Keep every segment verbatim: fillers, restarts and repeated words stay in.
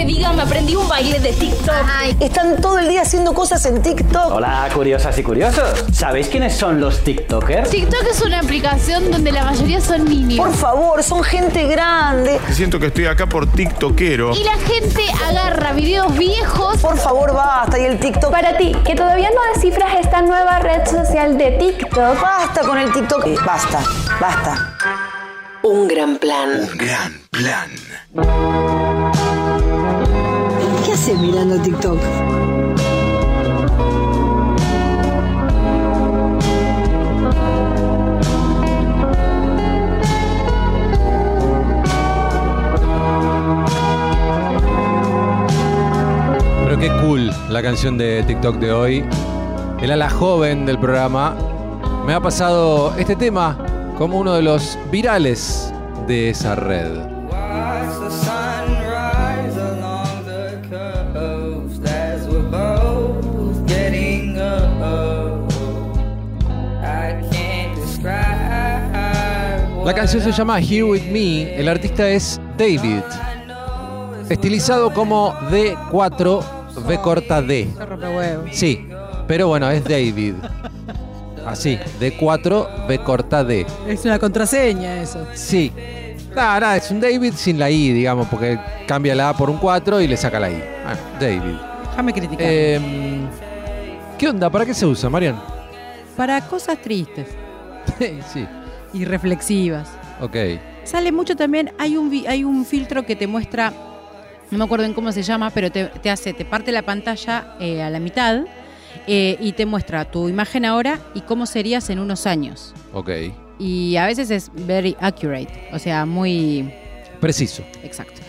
diga, me aprendí un baile de TikTok. Ay, están todo el día haciendo cosas en TikTok. Hola, curiosas y curiosos. ¿Sabéis quiénes son los TikTokers? TikTok es una aplicación donde la mayoría son niños. Por favor, son gente grande. Siento que estoy acá por tiktokero. Y la gente agarra videos viejos. Por favor, basta. Y el TikTok. Para ti, que todavía no descifras esta nueva red social de TikTok. Basta con el TikTok. Eh, basta, basta. Un gran plan. Un gran plan. ¿Qué haces mirando TikTok? Pero qué cool la canción de TikTok de hoy. El ala joven del programa me ha pasado este tema como uno de los virales de esa red. La canción se llama Here With Me, el artista es David, estilizado como D cuatro B corta D. Sí, pero bueno, es David. Así, D cuatro B corta D. Es una contraseña eso. Sí. Nada, nada, es un David sin la I, digamos, porque cambia la A por un cuatro y le saca la I. Ah, David. Déjame criticar. Eh, ¿Qué onda? ¿Para qué se usa, Marian? Para cosas tristes. Sí. Y reflexivas. Ok. Sale mucho también, hay un, hay un filtro que te muestra, no me acuerdo en cómo se llama, pero te, te hace, te parte la pantalla eh, a la mitad eh, y te muestra tu imagen ahora y cómo serías en unos años. Ok. Y a veces es very accurate, o sea, muy... Preciso. Exacto.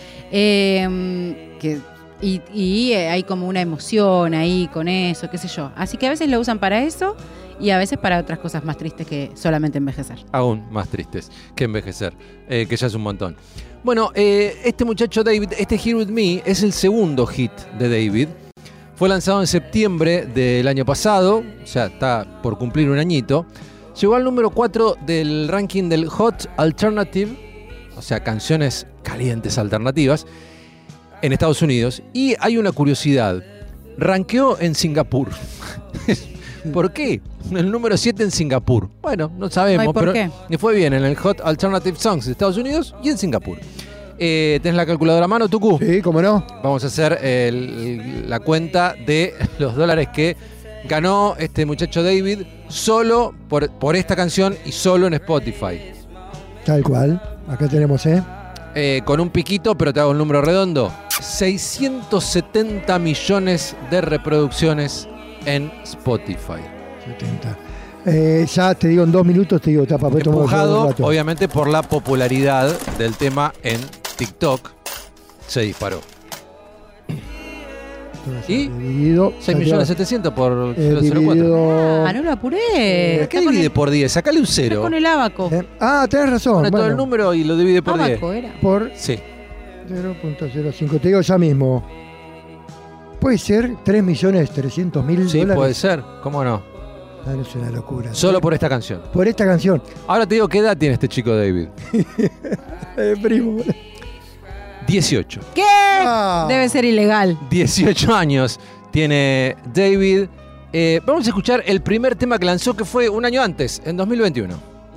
Eh, que, y, y hay como una emoción ahí con eso, qué sé yo. Así que a veces lo usan para eso y a veces para otras cosas más tristes que solamente envejecer. Aún más tristes que envejecer, eh, que ya es un montón. Bueno, eh, este muchacho David, este Here With Me, es el segundo hit de David. Fue lanzado en septiembre del año pasado, o sea, está por cumplir un añito. Llegó al número cuatro del ranking del Hot Alternative, o sea, canciones calientes alternativas, en Estados Unidos. Y hay una curiosidad, rankeó en Singapur. ¿Por qué? El número siete en Singapur. Bueno, no sabemos, no hay por pero qué. le fue bien en el Hot Alternative Songs de Estados Unidos y en Singapur. Eh, ¿Tenés la calculadora a mano, Tucu? Sí, cómo no. Vamos a hacer el, la cuenta de los dólares que ganó este muchacho David solo por, por esta canción y solo en Spotify. Tal cual. Acá tenemos, ¿eh? Eh, con un piquito, pero te hago un número redondo. seiscientos setenta millones de reproducciones en Spotify. setenta. Eh, ya te digo en dos minutos, te digo, está papel tomado. Empujado, obviamente, por la popularidad del tema en TikTok, se disparó. ¿Y? Dividido, seis millones setecientos por eh, cero cero cuatro. dividido, Ah, no lo apuré. ¿Qué Está divide con el- por diez? Sacale un está cero. con el abaco. eh, ah, tenés razón. Pone todo Bueno, el número y lo divide por diez. Abaco era. por Sí. cero punto cero cinco. Te digo ya mismo. Puede ser tres millones trescientos mil Sí, dólares. puede ser. ¿Cómo no? Ah, no es una locura. Solo por esta canción. Por esta canción. Ahora te digo qué edad tiene este chico David. Eh, primo. dieciocho. ¿Qué? Ah. Debe ser ilegal. dieciocho años tiene David. Eh, vamos a escuchar el primer tema que lanzó, que fue un año antes, en dos mil veintiuno.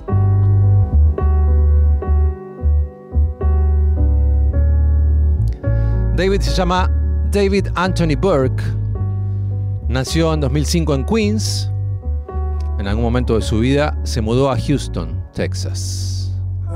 David se llama David Anthony Burke. Nació en dos mil cinco en Queens. En algún momento de su vida se mudó a Houston, Texas.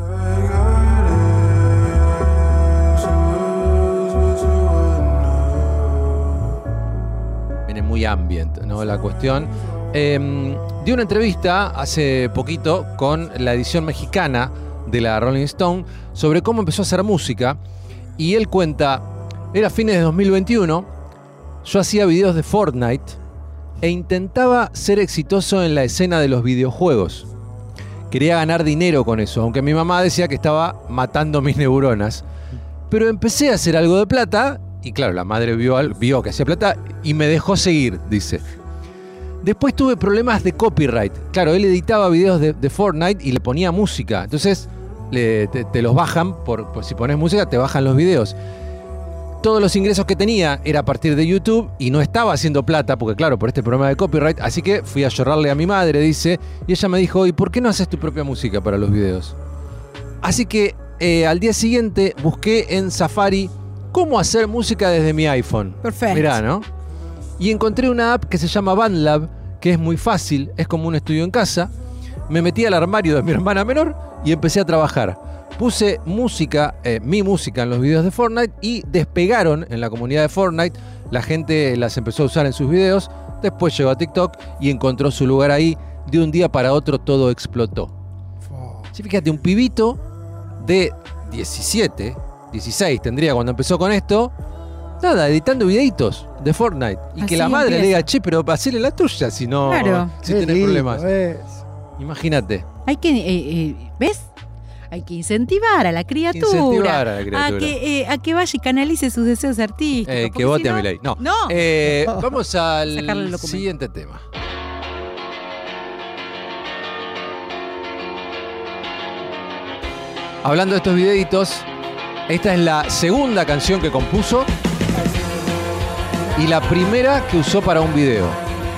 Viene muy ambient, ¿no? La cuestión. Eh, dio una entrevista hace poquito con la edición mexicana de la Rolling Stone sobre cómo empezó a hacer música. Y él cuenta, era fines de dos mil veintiuno, yo hacía videos de Fortnite e intentaba ser exitoso en la escena de los videojuegos. Quería ganar dinero con eso, aunque mi mamá decía que estaba matando mis neuronas. Pero empecé a hacer algo de plata y claro, la madre vio, vio que hacía plata y me dejó seguir, dice. Después tuve problemas de copyright. Claro, él editaba videos de, de Fortnite y le ponía música. Entonces le, te, te los bajan, por, por si pones música te bajan los videos. todos los ingresos que tenía era a partir de YouTube y no estaba haciendo plata, porque claro, por este problema de copyright, así que fui a llorarle a mi madre, dice, y ella me dijo, ¿y por qué no haces tu propia música para los videos? Así que eh, al día siguiente busqué en Safari cómo hacer música desde mi iPhone. Perfecto. Mirá, ¿no? Y encontré una app que se llama BandLab, que es muy fácil, es como un estudio en casa. Me metí al armario de mi hermana menor y empecé a trabajar. Puse música, eh, mi música en los videos de Fortnite y despegaron en la comunidad de Fortnite. La gente las empezó a usar en sus videos. Después llegó a TikTok y encontró su lugar ahí. De un día para otro todo explotó. Sí, fíjate, un pibito de diecisiete, dieciséis tendría cuando empezó con esto. Nada, editando videitos de Fortnite. Y Así que la madre empieza. le diga, che, pero hacele la tuya si no, Claro. si Qué tenés lindo problemas. es. Imagínate. Hay que, eh, eh, ¿ves? Hay que incentivar a la criatura. Incentivar a la criatura. A que, eh, a que vaya y canalice sus deseos artísticos. Eh, porque que vote si a no- mi ley. No. No. Eh, vamos al Sacarle el documento. siguiente tema. Hablando de estos videitos, esta es la segunda canción que compuso y la primera que usó para un video.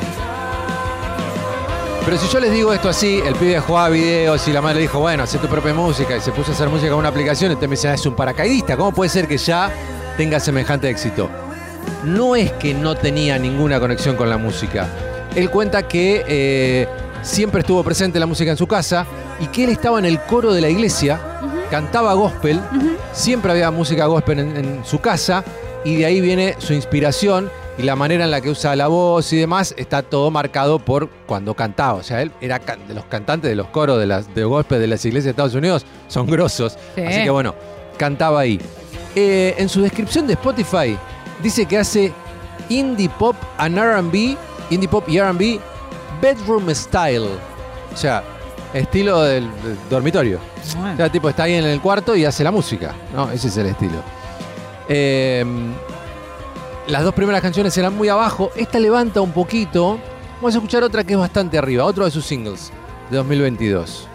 Pero si yo les digo esto así, el pibe jugaba videos y la madre le dijo, bueno, haz tu propia música y se puso a hacer música con una aplicación y usted me dice, ah, es un paracaidista, ¿cómo puede ser que ya tenga semejante éxito? No es que no tenía ninguna conexión con la música. Él cuenta que eh, siempre estuvo presente la música en su casa y que él estaba en el coro de la iglesia, cantaba gospel, uh-huh. siempre había música gospel en, en su casa y de ahí viene su inspiración y la manera en la que usa la voz y demás está todo marcado por cuando cantaba. O sea, él era can- de los cantantes de los coros de las de gospel de las iglesias de Estados Unidos, son grosos. Sí. Así que bueno, cantaba ahí. Eh, en su descripción de Spotify dice que hace indie pop and R and B, indie pop y R and B bedroom style. O sea, estilo del, del dormitorio. Bueno. O sea, tipo está ahí en el cuarto y hace la música, ¿no? Ese es el estilo. Eh, las dos primeras canciones eran muy abajo. Esta levanta un poquito. Vamos a escuchar otra que es bastante arriba. Otro de sus singles de dos mil veintidós.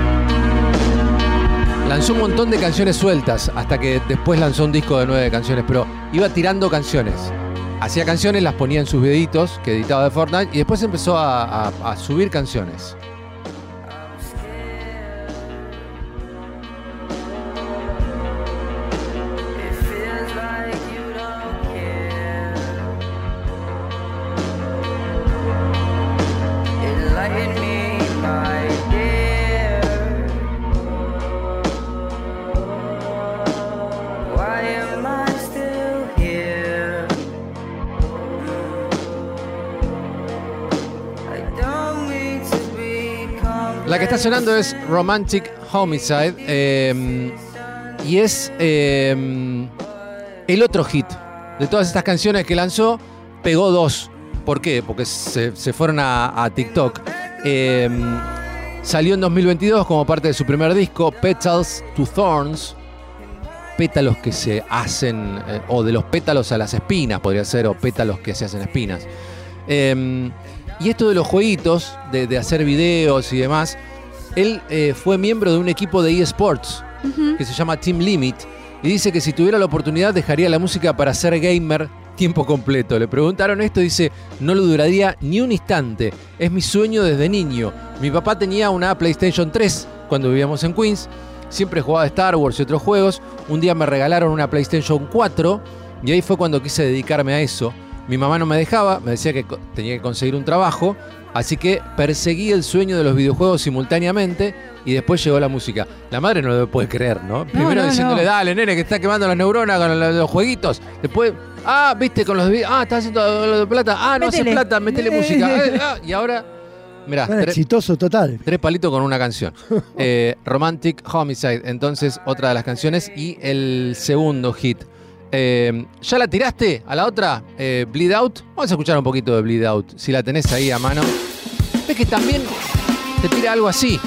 Lanzó un montón de canciones sueltas hasta que después lanzó un disco de nueve canciones, pero iba tirando canciones. Hacía canciones, las ponía en sus videitos que editaba de Fortnite y después empezó a, a, a subir canciones. La que está sonando es Romantic Homicide eh, y es eh, el otro hit. De todas estas canciones que lanzó, pegó dos. ¿Por qué? Porque se, se fueron a, a TikTok. Eh, salió en dos mil veintidós como parte de su primer disco, Petals to Thorns. Pétalos que se hacen, eh, o de los pétalos a las espinas, podría ser, o pétalos que se hacen espinas. Eh, Y esto de los jueguitos, de, de hacer videos y demás, él eh, fue miembro de un equipo de eSports uh-huh. que se llama Team Limit y dice que si tuviera la oportunidad dejaría la música para ser gamer tiempo completo. Le preguntaron esto y dice, no lo duraría ni un instante, es mi sueño desde niño. Mi papá tenía una PlayStation tres cuando vivíamos en Queens, siempre jugaba Star Wars y otros juegos. Un día me regalaron una PlayStation cuatro y ahí fue cuando quise dedicarme a eso. Mi mamá no me dejaba, me decía que tenía que conseguir un trabajo, así que perseguí el sueño de los videojuegos simultáneamente y después llegó la música. La madre no lo puede creer, ¿no? Primero no, diciéndole, no. dale, nene, que está quemando las neuronas con los jueguitos. Después, ah, viste, con los videos, ah, estás haciendo lo de plata, ah, no haces Métele. plata, metele música. Eh, ah, y ahora, mirá, Bueno, tre- exitoso total. tres palitos con una canción. Eh, Romantic Homicide, entonces otra de las canciones y el segundo hit. Eh, ¿Ya la tiraste a la otra? Eh, Bleed Out. Vamos a escuchar un poquito de Bleed Out, si la tenés ahí a mano. Ves que también te tira algo así.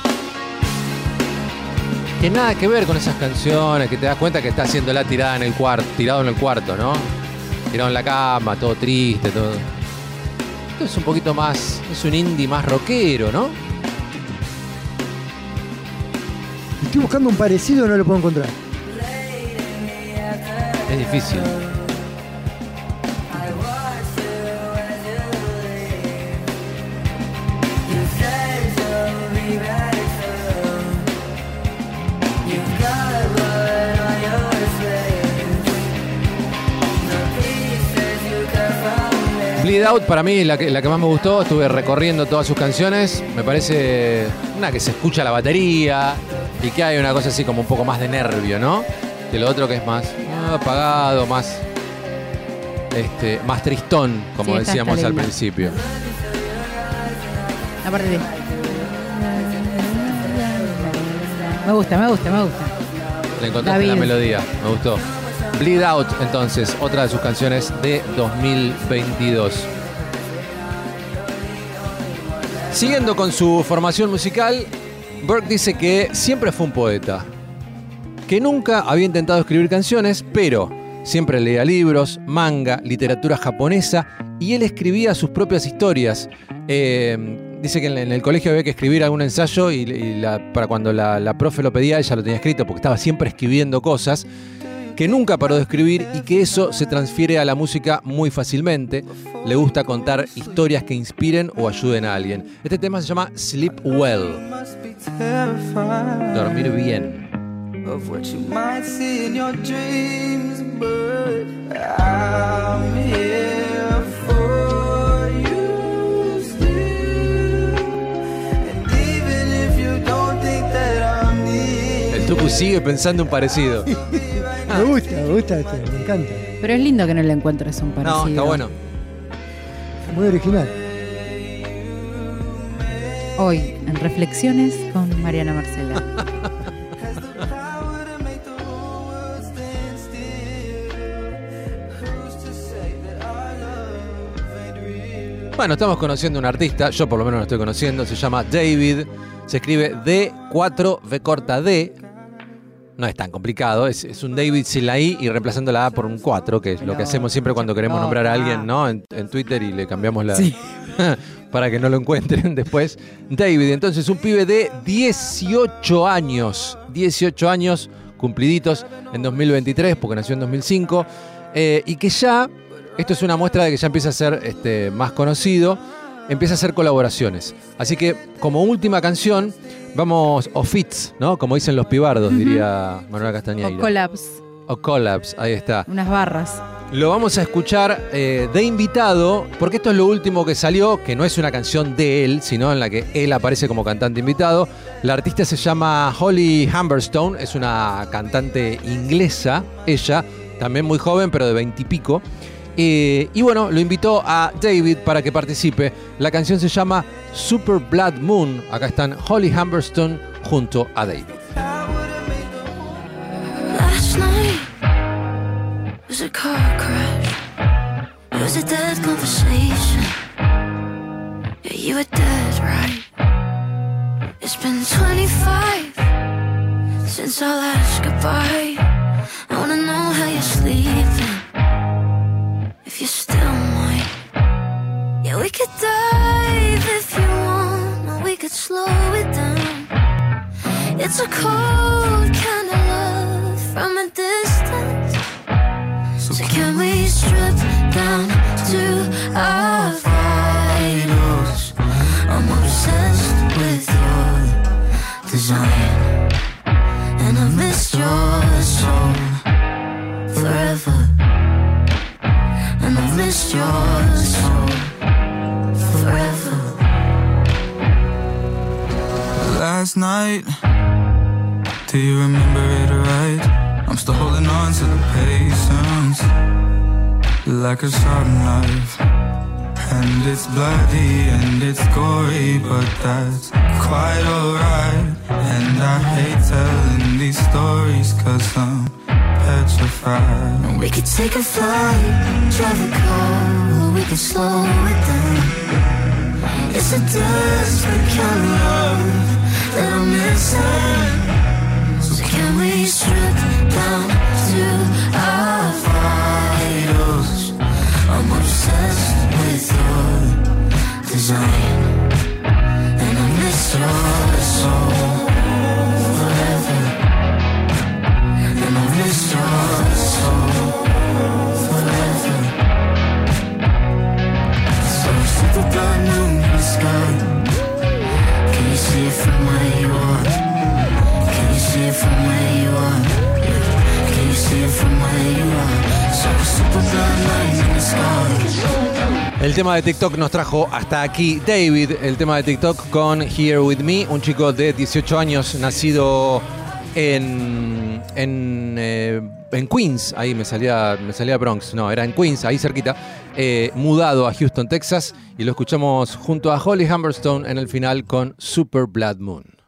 Que nada que ver con esas canciones, que te das cuenta que está haciéndola tirada en el cuarto, tirado en el cuarto, ¿no? Tirado en la cama, todo triste, todo. Esto es un poquito más, es un indie más rockero, ¿no? Estoy buscando un parecido y no lo puedo encontrar. Es difícil. Bleed Out para mí la que, la que más me gustó. Estuve recorriendo todas sus canciones. Me parece una que se escucha la batería y que hay una cosa así como un poco más de nervio, ¿no? Que lo otro que es más ah, apagado, más este, más tristón, como Sí, esta decíamos está al linda. principio. Aparte de... Me gusta, me gusta, me gusta. Le encontraste la David. melodía, me gustó. Bleed Out, entonces, otra de sus canciones de dos mil veintidós. Siguiendo con su formación musical, Burke dice que siempre fue un poeta, que nunca había intentado escribir canciones, pero siempre leía libros, manga, literatura japonesa, y él escribía sus propias historias. Eh, dice que en, en el colegio había que escribir algún ensayo y, y la- para cuando la, la profe lo pedía, ella lo tenía escrito porque estaba siempre escribiendo cosas, que nunca paró de escribir y que eso se transfiere a la música muy fácilmente. Le gusta contar historias que inspiren o ayuden a alguien. Este tema se llama Sleep Well. Dormir bien. Of what you might see in your dreams, but I'm here for you still. And even if you don't think that I'm near, El Tucu sigue pensando un parecido. Me gusta, me gusta esto, me encanta. Pero es lindo que no le encuentres un parecido. No, está bueno. Muy original. Hoy, en Reflexiones con Mariana Marcela. Bueno, estamos conociendo a un artista, yo por lo menos lo estoy conociendo, se llama David, se escribe D cuatro V corta D, no es tan complicado, es, es un David sin la I y reemplazando la A por un cuatro, que es lo que hacemos siempre cuando queremos nombrar a alguien, ¿no? En, en Twitter y le cambiamos la... Sí. para que no lo encuentren después. David, entonces un pibe de dieciocho años, dieciocho años cumpliditos en dos mil veintitrés, porque nació en dos mil cinco, eh, y que ya... Esto es una muestra de que ya empieza a ser este, más conocido, empieza a hacer colaboraciones. Así que, como última canción, vamos, o fits, ¿no? Como dicen los pibardos, Ujú. diría Manuela Castañeira. O collapse. O collapse, ahí está. Unas barras. Lo vamos a escuchar eh, de invitado, porque esto es lo último que salió, que no es una canción de él, sino en la que él aparece como cantante invitado. La artista se llama Holly Humberstone, es una cantante inglesa, ella, también muy joven, pero de veintipico. Eh, y bueno, lo invitó a David para que participe. La canción se llama Super Blood Moon. Acá están Holly Humberstone junto a David. Last night was a car crash. It was a dead conversation. Yeah, you were dead, right? It's been twenty-five since our last goodbye. I wanna know how you're sleeping. If you're still mine, yeah, we could dive if you want, or we could slow it down. It's a cold kind of love from a distance. So can we strip down to our vitals? I'm obsessed with your design, and I've missed your soul forever. And I've missed your soul forever. last night, do you remember it right? I'm still holding on to the patience, like a sudden knife. And it's bloody and it's gory, but that's quite alright. And I hate telling these stories cause I'm petrified. We could take a flight, drive a car, or we could slow it down. It's a desperate kind of love that I'm missing. So can we strip down to our vitals? I'm obsessed with your design, and I miss your soul forever. And I miss your soul El tema de TikTok nos trajo hasta aquí David, el tema de TikTok con Here With Me, un chico de dieciocho años nacido en, en, eh, en Queens, ahí me salía, me salía Bronx, no, era en Queens, ahí cerquita, eh, mudado a Houston, Texas, y lo escuchamos junto a Holly Humberstone en el final con Super Blood Moon.